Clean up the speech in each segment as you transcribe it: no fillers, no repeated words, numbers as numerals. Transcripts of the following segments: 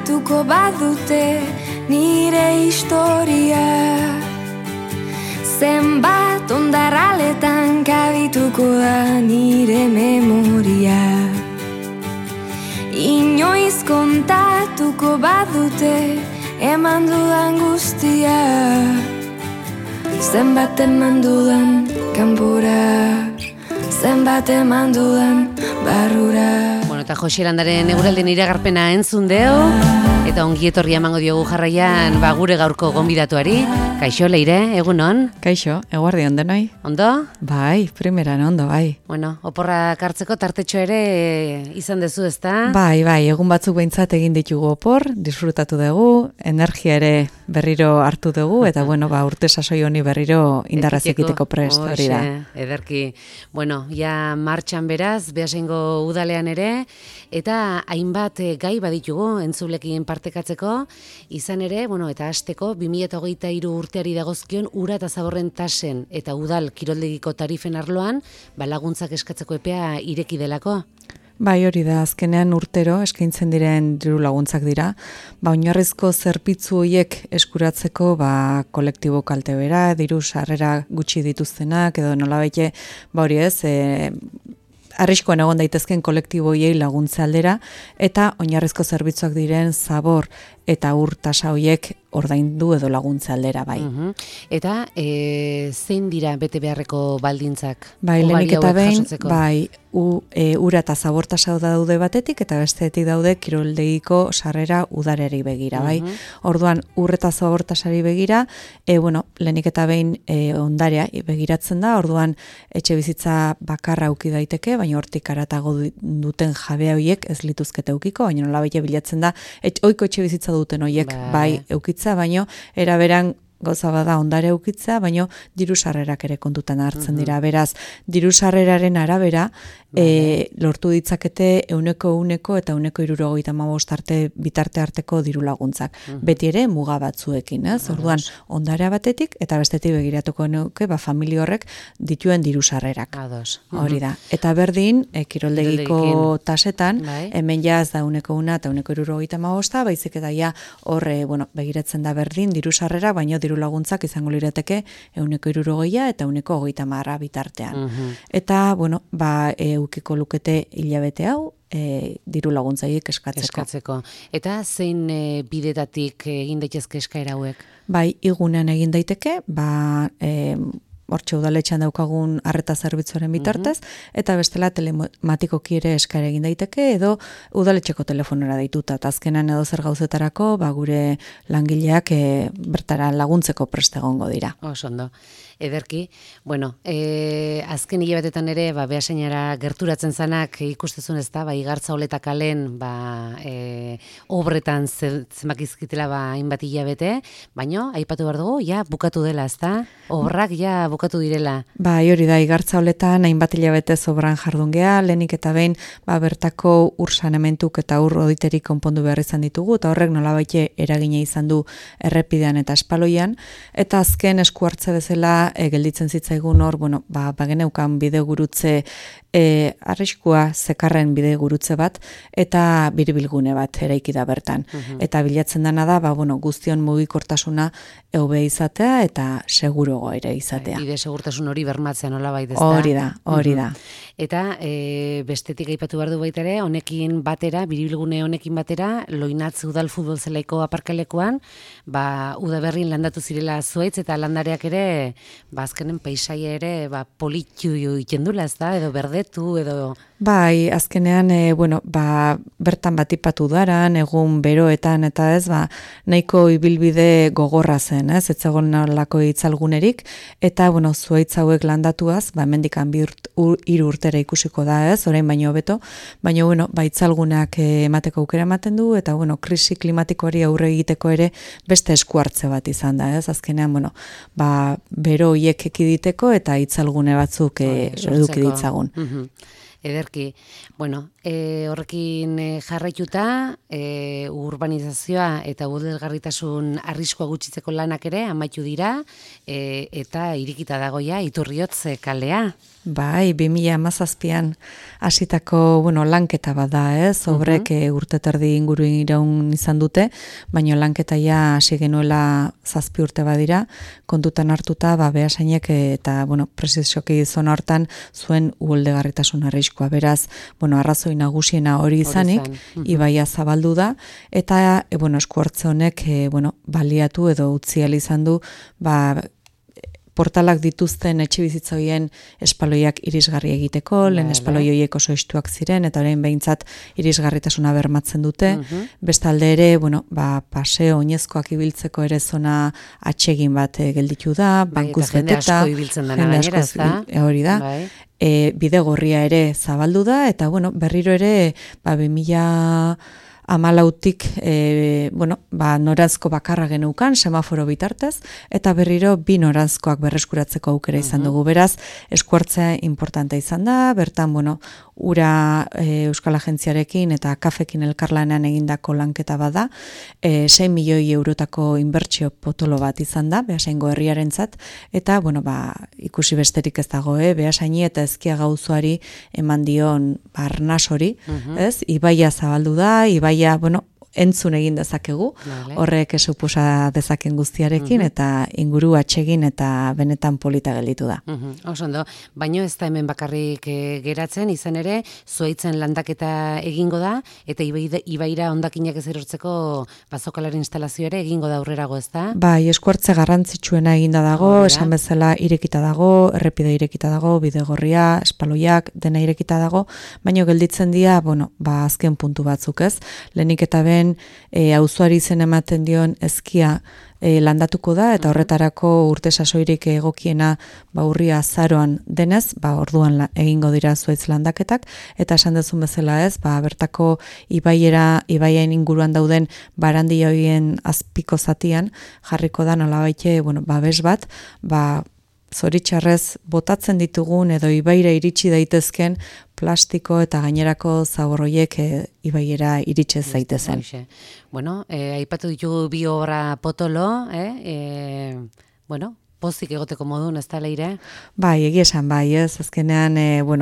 kontatuko badute nire historia. Zenbat ondarraletan kabituko da nire memoria. Inoiz kontatuko badute eman dudan guztia. Zenbat eman dudan kanpora, zenbat eman dudan barrura. Bueno, eta Joxe Landaren eguralden iragarpena entzun deu, eta ongi etorria emango diogu jarraian gure gaurko gonbidatuari. Kaixo, Leire, egunon? Kaixo, eguardi ondenoi. Ondo? Bai, primeran ondo, bai. Bueno, oporrak hartzeko tartetxo ere izan dezu, ezta? Bai, egun batzuk behintzat egin ditugu opor, disfrutatu dugu, energia ere berriro hartu dugu, eta bueno, urte sasoi honi berriro indarraz ekiteko prest, hori da. Ederki. Bueno, ja martxan beraz, Beasaingo udalean ere, eta hainbat gai baditugu entzulekin partekatzeko, izan ere, bueno, eta hasteko 2023 urteari dagozkion ura eta zaborren tasen eta udal kiroldegiko tarifen arloan, laguntzak eskatzeko epea ireki delako. Bai, hori da, azkenean urtero eskaintzen diren diru laguntzak dira. Oinarrizko zerbitzu horiek eskuratzeko kolektibo kalte bera, diru sarrera gutxi dituztenak, edo nolabait hori ez, arriskoan egon daitezken kolektiboiei laguntze aldera, eta oinarrizko zerbitzuak diren zabor eta ur tasa horiek ordaindu edo laguntze aldera, bai. Eta zein dira bete beharreko baldintzak? Bai, lehenik eta behin, bai, ura eta zabor tasa daude batetik, eta bestetik daude kiroldegiko sarrera udareri begira, bai. Orduan, ur eta zabor tasari begira, lehenik eta behin ondarea begiratzen da, orduan etxe bizitza bakarra uki daiteke, baina hortik aratago duten jabea horiek ez lituzkete ukiko, baina nolabait bilatzen da, ohiko etxe bizitza duten horiek bai eukitza, baino eraberan gauza bada ondare eukitza, baino diru sarrerak ere kontutan hartzen dira. Beraz, diru sarreraren arabera lortu ditzakete 100% eta 175 arte bitarte arteko diru laguntzak. Beti ere muga batzuekin, ez? Orduan, ondarea batetik eta bestetik begiratuko nuke familia horrek dituen diru sarrerak. Hori da. Eta berdin, kiroldegiko tasetan, hemen jaz da 100% eta 175, baizik eta ja horre, begiratzen da berdin diru sarrera, baino diru laguntzak izango lirateke 160 eta 130 bitartean. Eta, ukiko lukete hilabete hau, diru laguntzaiek eskatzeko. Eta zein bidetatik egin daitezke eskaera hauek? Bai, igunean egin daiteke, hortxe udaletxean daukagun arreta zerbitzuaren bitartez, eta bestela telematikoki ere eskaera egin daiteke, edo udaletxeko telefonora deituta, eta azkenan edo zer gauzetarako, gure langileak bertara laguntzeko prest egongo dira. Ondo. Ederki, azken hilabetetan ere, Beasainara gerturatzen zanak ikustezun ez da, igartza oleta kalen, obretan zenbak izkitela hainbat hilabete, baino, aipatu behar dugu, bukatu dela, ez da? Obrak bukatu direla. Bai, hori da, igartza oletan hainbat hilabete obran jardun gea, lehenik eta behin, bertako ur sanementuk eta ur oditerik konpondu behar izan ditugu, eta horrek nolabait eragina izan du errepidean eta espaloian, eta azken esku hartze bezala gelditzen zitzaigun hor, bageneukan bide gurutze, arriskua zekarren bide gurutze bat, eta biribilgune bat eraiki da bertan. Eta bilatzen dena da, guztion mugikortasuna hobe izatea, eta seguruago ere izatea. Bide segurtasun hori bermatzea nolabait, ez da? Hori da. Eta bestetik aipatu behar du baita ere, honekin batera, biribilgune honekin batera, Loinatz udal futbol zelaiko aparkalekuan, udaberrin landatu zirela zuaitz, eta landareak ere, azkenen paisaia ere, politu ikendula, ez da, edo berdetu, edo... Bai, azkenean, bertan batipatu daran, egun beroetan, eta ez, nahiko ibilbide gogorra zen, ez zegoen nolako itzalgunerik, eta, zuaitz hauek landatuaz, hemendikan 3 urtera ikusiko da, ez, orain baino hobeto, baina, itzalgunak emateko aukera ematen du, eta, krisi klimatikoari aurre egiteko ere beste esku hartze bat izan da, ez, azkenean, bero hiek ekiditeko, eta itzalgune batzuk eduki ditzagun. Ederki. Bueno, horrekin jarraituta, urbanizazioa eta udelgarritasun arriskua gutxitzeko lanak ere amaitu dira, eta irikita dagoia Iturriotz kalea. Bai, 2017an hasitako, lanketa bat da, obrek urte terdi inguru iraun izan dute, baina lanketa ja hasi genuela 7 urte badira, kontutan hartuta, behasainek eta, presizoki zona hortan zuen uholdegarritasun arriskua. Beraz, arrazoi nagusiena hori izanik, ibaia zabaldu da, eta, esku hartze honek, baliatu edo utzi ahal izan du, portalak dituzten etxebizitza horien espaloiak irisgarri egiteko, lehen espaloi horiek oso estuak ziren, eta orain behintzat irisgarritasuna bermatzen dute. Bestalde ere, paseo oinezkoak ibiltzeko ere zona atsegin bat gelditu da, bankuz beteta. Jende asko ibiltzen dena gainera, ez da? Hori da. Bide gorria ere zabaldu da, eta berriro ere 2014tik noranzko bakarra geneukan, semaforo bitartez, eta berriro 2 noranzkoak berreskuratzeko aukera izan dugu. Beraz, eskuartzea importante izan da, bertan, ura Euskal Agentziarekin eta kafekin elkarlanean egindako lanketa bada, 6 milioi eurotako inbertsio potolo bat izan da, Beasaingo herriarentzat, eta, ikusi besterik ez dago, Beasaini eta Ezkiaga auzoari eman dion arnas hori, ibaia zabaldu da, ibaia, entzun egin dezakegu, horrek suposa dezaken guztiarekin, eta inguru atsegin eta benetan polita gelditu da. Osondo, baino ez da hemen bakarrik geratzen, izan ere, zuaitzen landaketa egingo da, eta ibaira hondakinak ez erortzeko bazokalari instalazio ere egingo da aurrerago, ez da? Bai, eskuartze garrantzitsuena eginda dago, esan bezala irekita dago, errepide irekita dago, bidegorria, espaloiak, dena irekita dago, baino gelditzen dira, azken puntu batzuk, ez? Lehenik eta ben, auzoari zen ematen dion Ezkia landatuko da, eta horretarako urte sasoirik egokiena urria azaroan denez, orduan egingo dira zuaitz landaketak, eta esan dezun bezala ez, bertako ibaien inguruan dauden barandia horien azpiko zatian, jarriko da nolabaite, babes bat, zoritxarrez botatzen ditugun edo ibaira iritsi daitezken plastiko eta gainerako zaborroiek ibaiera iritsi zaitezen. Aipatu ditugu 2 obra potolo, pozik egoteko modun, ez da Leire? Bai, egia esan bai, ez, azkenean,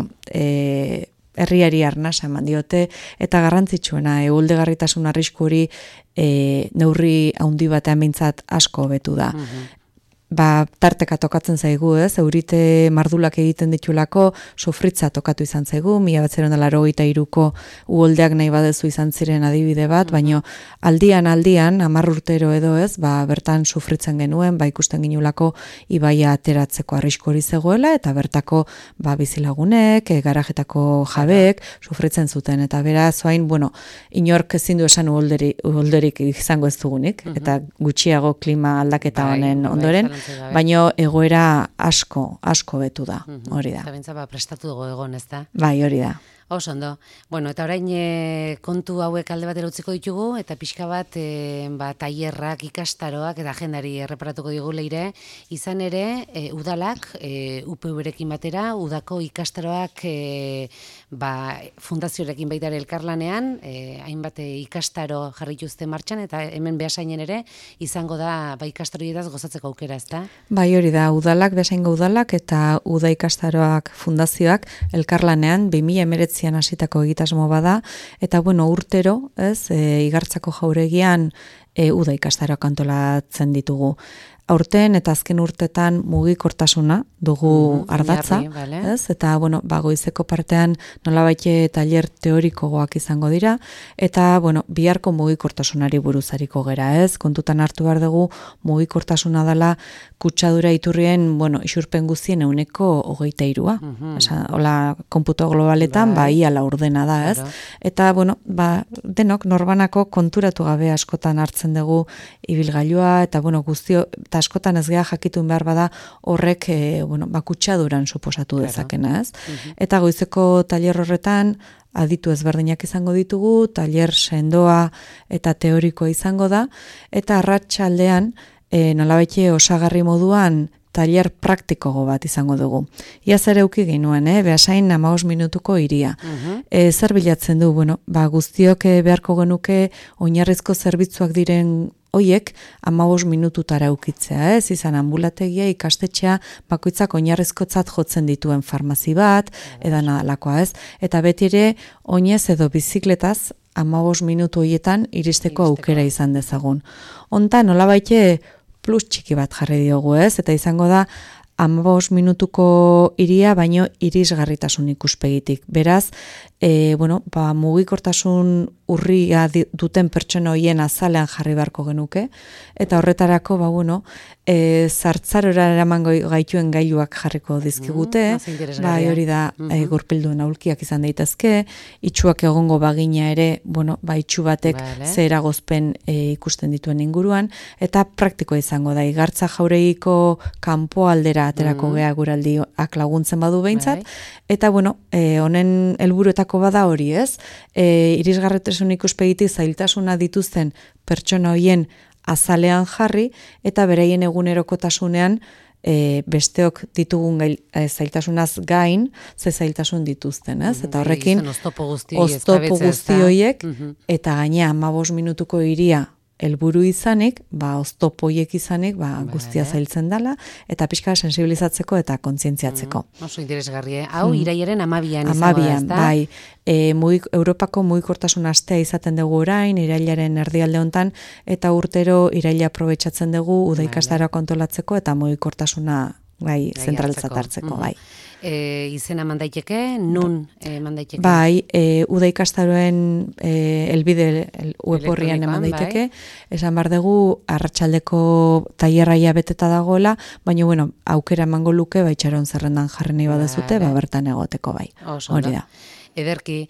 herriari arnasa eman diote, eta garrantzitsuena, uholdegarritasun arrisku hori neurri handi batean behintzat asko hobetu da. Tarteka tokatzen zaigu, ez? Eurite mardulak egiten ditulako sofritza tokatu izan zaigu, 1983ko uholdeak nahi badezu izan ziren adibide bat, baino aldian 10 urtero edo ez, bertan sufritzen genuen, ikusten ginulako ibaia ateratzeko arrisku hori zegoela, eta bertako bizilagunek, garajetako jabek sufritzen zuten, eta beraz, inork ezin du esan uholderik izango ez dugunik, eta gutxiago klima aldaketa honen ondoren, baino egoera asko betu da, hori da. Zabentza prestatu dugu egon, ez da? Bai, hori da. Oso ondo. Eta orain kontu hauek alde batera utziko ditugu, eta pixka bat tailerrak, ikastaroak eta agendari erreparatuko digu Leire, izan ere, udalak, UPV-rekin batera, udako ikastaroak fundaziorekin baita ere elkarlanean, hainbat ikastaro jarrituzte martxan, eta hemen Beasainen ere, izango da ikastarioetaz gozatzeko aukera, ez da? Bai, hori da, udalak, Beasaingo udalak, eta uda ikastaroak fundazioak elkarlanean, 2019 hasitako egitasmo bada, eta urtero, ez, Igartzako jauregian uda ikastaroak antolatzen ditugu. Aurten eta azken urtetan mugikortasuna dugu ardatza, ez? Eta, goizeko partean nolabaite tailer teorikoak izango dira, eta, biharko mugikortasunari buruzariko gera, ez? Kontutan hartu behar dugu mugikortasuna dela kutsadura iturrien, isurpen guztien 23%. Hola, konputo globaletan, ia laurdena da, ez? Eta, denok norbanako konturatu gabe askotan hartzen dugu ibilgailua, eta, guztio, eta askotan ez geha jakitun behar bada horrek kutsaduran suposatu dezakena, ez? Eta goizeko tailer horretan aditu ezberdinak izango ditugu, tailer sendoa eta teorikoa izango da, eta arratsaldean nolabaite osagarri moduan tailer praktikogo bat izango dugu. Iaz ere uki ginuen, Beasain 15 minutuko hiria. Zer bilatzen du, guztiok beharko genuke oinarrizko zerbitzuak diren hoiek 15 minututara ukitzea, izan ambulategia, ikastetxea, bakoitzak oinarrizkotzat jotzen dituen farmazi bat, edan adalakoa, Eta beti ere, oinez edo bizikletaz 15 minutu hoietan iristeko aukera izan dezagun. Hontan, nolabaite plus txiki bat jarri diogu, Eta izango da 15 minutuko hiria, baino irisgarritasun ikuspegitik. Beraz, mugikortasun urria duten pertsona hoien azalean jarri beharko genuke, eta horretarako, zartzarora eraman gaituen gailuak jarriko dizkigute, hori da, gurpilduen aulkiak izan daitezke, itxuak egongo bagina ere, itxu batek zera gozpen ikusten dituen inguruan, eta praktikoa izango da, igartza jauregiko kanpo aldera aterako gea guraldiak laguntzen badu behintzat, eta honen helburuetako bada hori, irisgarritasun ikuspegitik zailtasuna dituzten pertsona hoien azalean jarri, eta beraien egunerokotasunean besteok ditugun zailtasunaz gain, ze zailtasun dituzten, Eta horrekin, oztopo guzti horiek, eta gaina 15 minutuko hiria helburu izanik, oztopoiek izanik, guztia zailtzen dela, eta pixka sensibilizatzeko eta kontzientziatzeko. Oso interesgarri, hau iraiaren 12an izango da, ezta? Europako mugikortasun astea izaten dugu orain, irailaren erdialde hontan, eta urtero iraila aprobetxatzen dugu udaikastara kontolatzeko eta mugikortasuna zentralitzat hartzeko, Izena mandaiteke, nun mandaiteke? Udaikastaroen elbide web horrian mandaiteke, esan bar dugu arratsaldeko tailerraia beteta dagoela, baina aukera emango luke itxaron zerrendan jarri nahi badezute, bertan egoteko hori da. Ederki,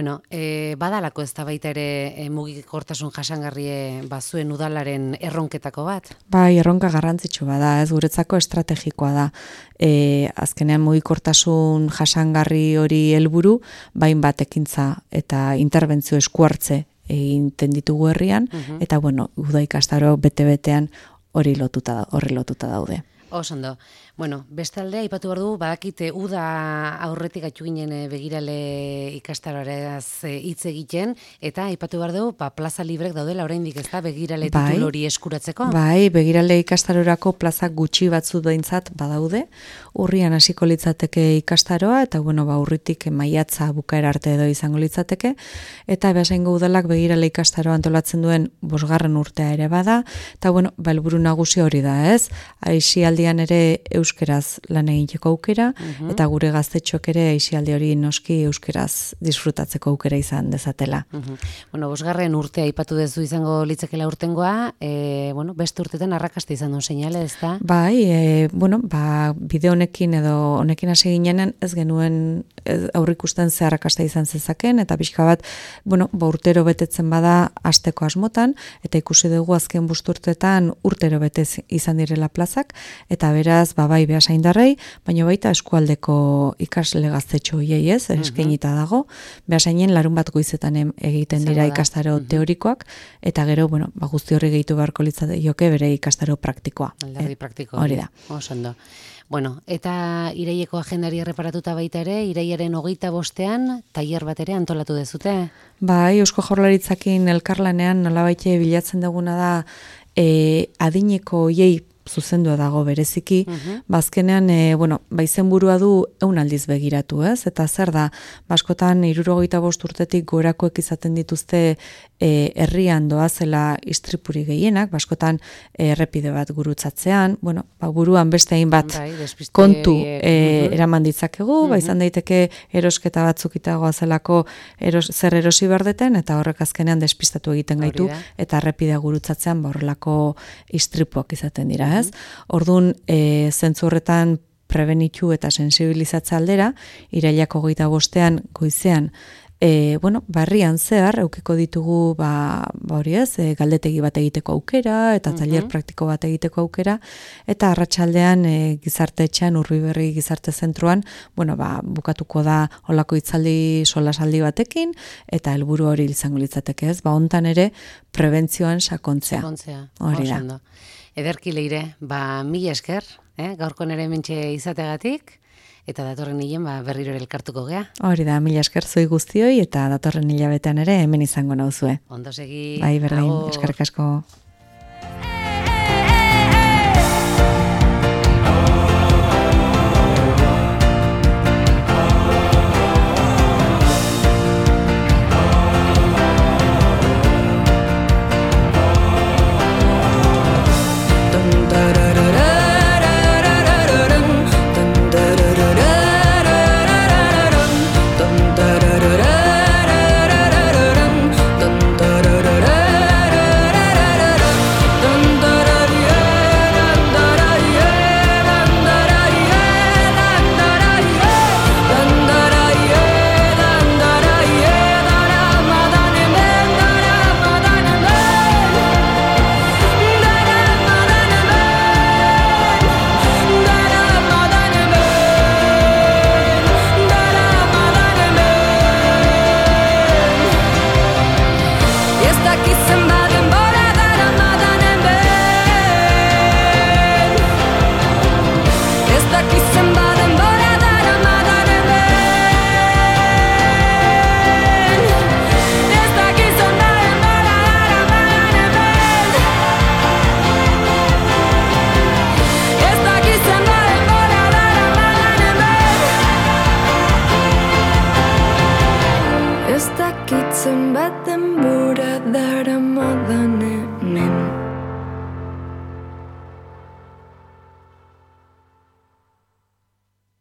badalako ez da baita ere mugikortasun jasangarrie bazuen udalaren erronketako bat? Erronka garrantzitsu bada, guretzako estrategikoa da. Azkenean mugikortasun jasangarri hori helburu, bat ekintza eta interbentzio eskuartze egiten ditugu herrian, eta udaikastaro bete-betean horri lotuta daude. Osondo. Bestalde, aipatu behar du, badakite uda aurretik gaitu ginen begirale ikastaroaraz hitz egiten, eta aipatu behar du, plaza librek daudela oraindik ez da begirale titulu hori eskuratzeko? Begirale ikastarorako plaza gutxi batzu behintzat badaude, urrian hasiko litzateke ikastaroa, eta urritik maiatza bukaera arte edo izango litzateke, eta Beasaingo udalak begirale ikastaroa antolatzen duen 5. urtea ere bada, eta helburu nagusi hori da, aisialdian ere euskeraz lan egiteko aukera, eta gure gaztetxoak ere aisialdi hori noski euskeraz disfrutatzeko aukera izan dezatela. 5. urtea aipatu dezu izango litzakela urtengoa, beste urtetan arrakasta izan duen seinale, ez da? Bide honekin edo honekin hasi ginenan ez genuen aurrikusten ze arrakasta izan zezaken, eta pixka bat, urtero betetzen bada asteko asmotan, eta ikusi dugu azken 5 urteetan urtero betez izan direla plazak, eta beraz, Beasaindarrei, baina baita eskualdeko ikasle gaztetxo hiei eskainita dago. Beasainen larun bat goizetan egiten dira ikastaro teorikoak, eta gero, guzti horri gehitu beharko litzateke bere ikastaro praktikoa. Alderdi praktikoa. Hori da. Osondo. Eta iraileko agendari erreparatuta baita ere, irailaren 25ean tailer bat ere antolatu dezute? Eusko Jaurlaritzakin elkarlanean nolabaite bilatzen duguna da adineko hoiei zuzendua dago bereziki, bazkenean, izenburua du 100 aldiz begiratu, eta zer da, askotan 65 urtetik gorakoek izaten dituzte herrian doazela istripuri gehienak, askotan errepide bat gurutzatzean, buruan beste hainbat kontu eraman ditzakegu, izan daiteke erosketa batzuk itagoazelako zer erosi berdeten, eta horrek azkenean despistatu egiten gaitu, eta errepidea gurutzatzean horrelako istripuak izaten dira, Orduan, zentzu horretan prebenitu eta sensibilizatza aldera, irailak 25ean goizean, barrian zehar, eukiko ditugu, galdetegi bat egiteko aukera, eta tailer praktiko bat egiteko aukera, eta arratsaldean gizarteetxean, Urbiberri gizarte zentruan, bukatuko da holako hitzaldi solasaldi batekin, eta helburu hori izango litzateke, hontan ere prebentzioan sakontzea. Hori da. Ederki Leire, mila esker, gaurko nere mentxe izategatik, eta datorren hilen berriro ere elkartuko gea. Hori da, mila esker zoi guztioi, eta datorren hilabetean ere hemen izango nauzue. Ondo segi. Bai, berdin, eskerrik asko.